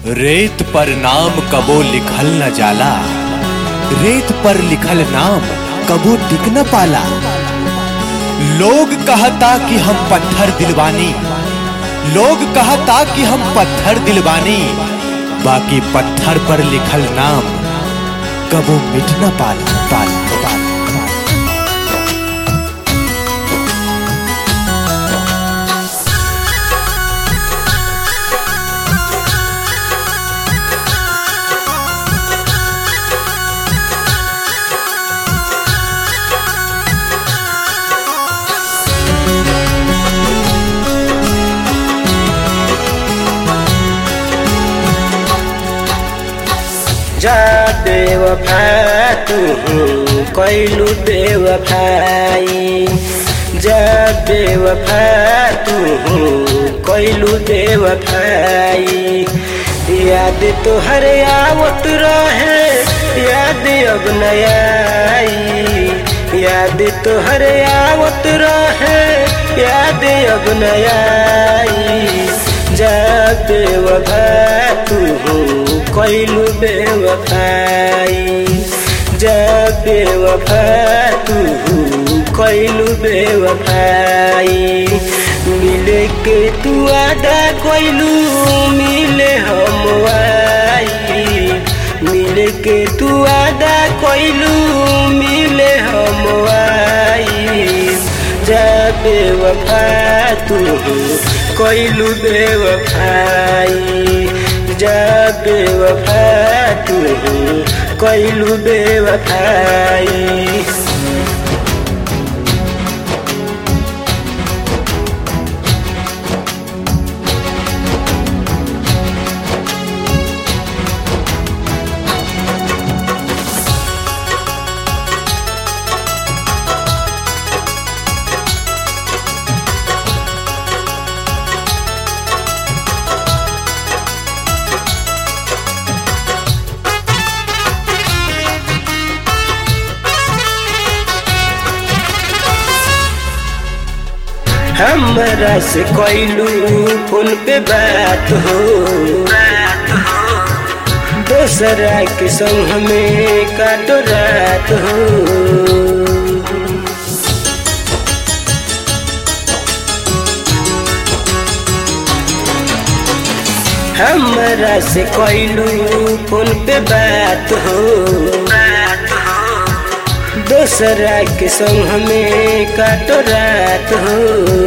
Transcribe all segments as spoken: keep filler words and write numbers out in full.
रेत पर नाम कबो लिखल न जाला, रेत पर लिखल नाम कबो टिक न पाला। लोग कहता कि हम पत्थर दिलवानी, लोग कहता कि हम पत्थर दिलवानी, बाकी पत्थर पर लिखल नाम कबो मिट न पाला पाला पाला। जा बेवफा तू कैलू बेवफाई, जा बेवफा तू कैलू बेवफाई। याद तोहर आवत रहे याद अब न आई, याद तोहर आवत रहे याद अब न आई। जा बेवफा तू कैलू बेवफाई, जा बेवफा तू कैलू बेवफाई। मिले के तू आदा कैलू मिले हम आई, मिले के तू आदा कैलू मिले हम आई। जा बेवफा तू कैलू बेवफाई, जा बेवफा तू कैलू बेवफाई। हमरा से कैलू फोन पे बात हो, दोसरा के संग हमें काटो रात हो। हमरा से कैलू फोन पे बात हो, दोसरा के संग हमें काटो रात हो।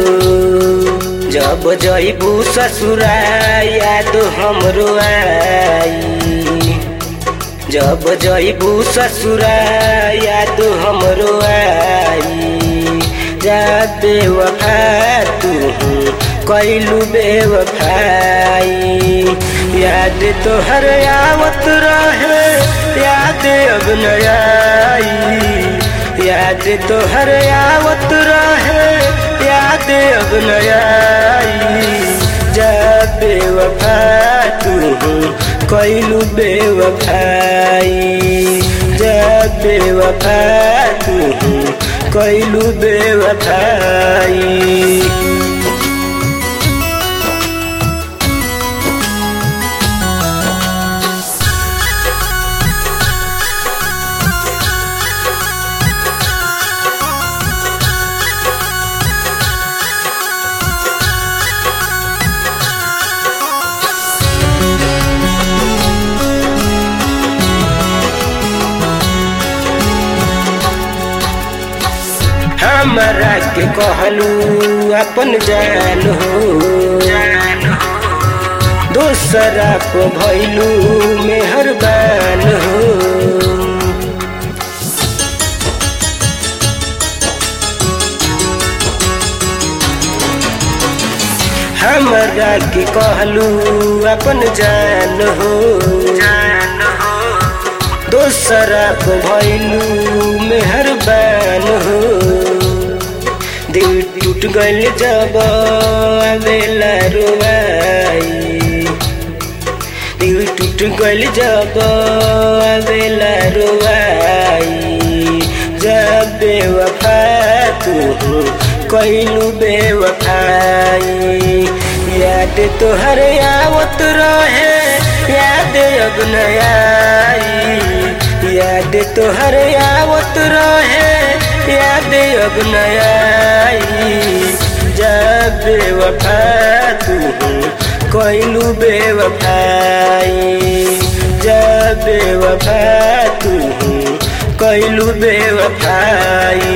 जब जइबू ससुरा याद हमरो आई, जब जइबू ससुरा याद हमरो आई। जा बेवफा तू कैलू बेवफाई, याद तोहर आवत रहे याद अब न आई, याद तोहर आवत रहे याद अब न आई। जा बेवफा तू कैलू बेवफाई, जा बेवफा तू कैलू बेवफाई। हमरा के कहलू अपन जान हो, दोसरा को भैलू मेहरबान हो। हमरा के कहलू अपन जान हो, दोसरा को भैलू मेहरबान हो। दिल टूट गइल जब आवेला रुवाई, दिल टूट गइल जब आवेला रुवाई। जा बेवफा तू कैलू बेवफाई, याद तोहर आवत रहे याद अब न आई। याद तोहर आवत रहे याद अब न आई। जब बेवफा तू कोइलू बेवफाई। जब बेवफा तू कोइलू बेवफाई।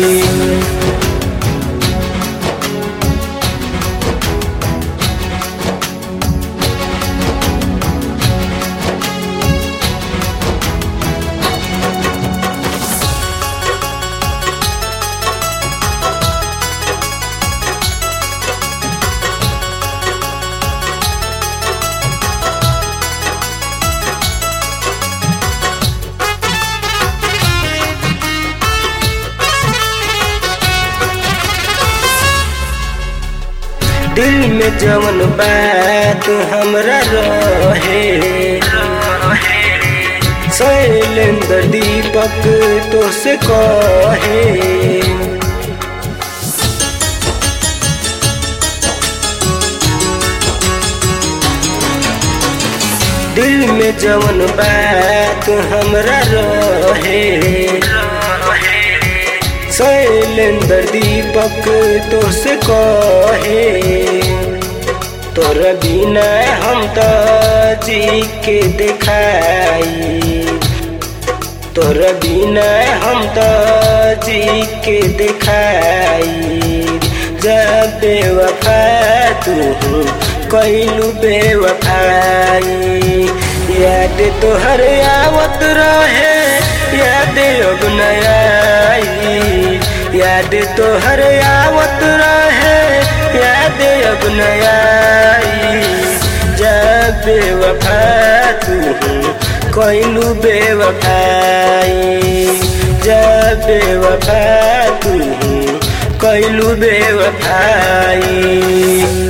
दिल में जवन बात हमरा रहे शैलेंद्र दीपक तो से कहे। दिल में जवन बात हमरा रहे शैलेंद्र दीपक तो से कहे। तोर बिना हम तो जी के दिखाई। तोर बिना हम तो जी के दिखाई। जब बेवफा तू कोइलू बेवफाई। याद तोहर आवत रहे याद अब न आई। याद तोहर आवत रहे याद अब न आई। जब बेवफा तू कोइलू बेवफाई। जब बेवफा तू कोइलू बेवफाई।